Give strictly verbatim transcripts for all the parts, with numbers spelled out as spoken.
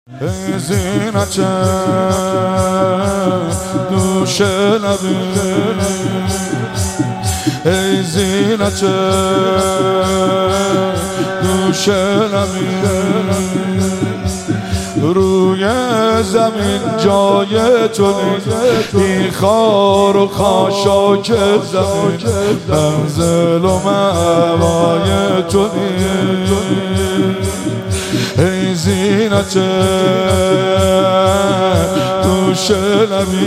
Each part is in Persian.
ای زینت دوش نبی، ای زینت دوش نبی، روی زمین جای تو نیست، این خار و خاشاک زمین منزل و مأوای تو نیست. ای زینت دوش نبی،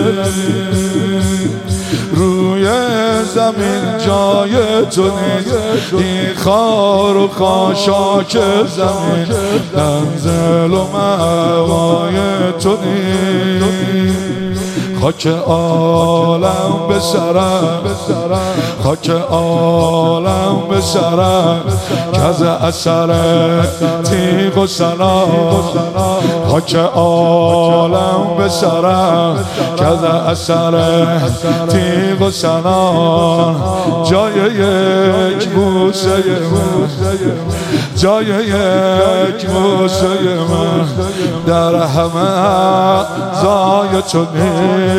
روی زمین جای تو نیست، این خار و خاشاک زمین منزل و مأوای تو نیست. خاک عالم به سرم، خاک عالم به سرم که از اثر تیغ و سنا، خاک عالم به سرم که از اثر تیغ و سنا، جای یک بوسه من، جای یک بوسه من در همه اعضای تو نیست.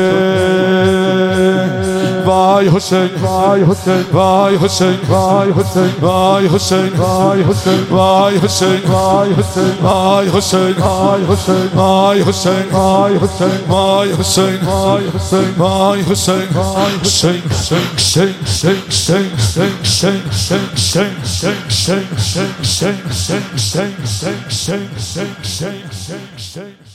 وای حسین، وای حسین، وای حسین، وای حسین، وای حسین، وای حسین، وای حسین، وای حسین، وای حسین، وای حسین، وای حسین، وای حسین، وای حسین، وای حسین، وای حسین، وای حسین، حسین، حسین، حسین، حسین، حسین، حسین، حسین، حسین، حسین، حسین، حسین، حسین، حسین، حسین، حسین، حسین، حسین، حسین.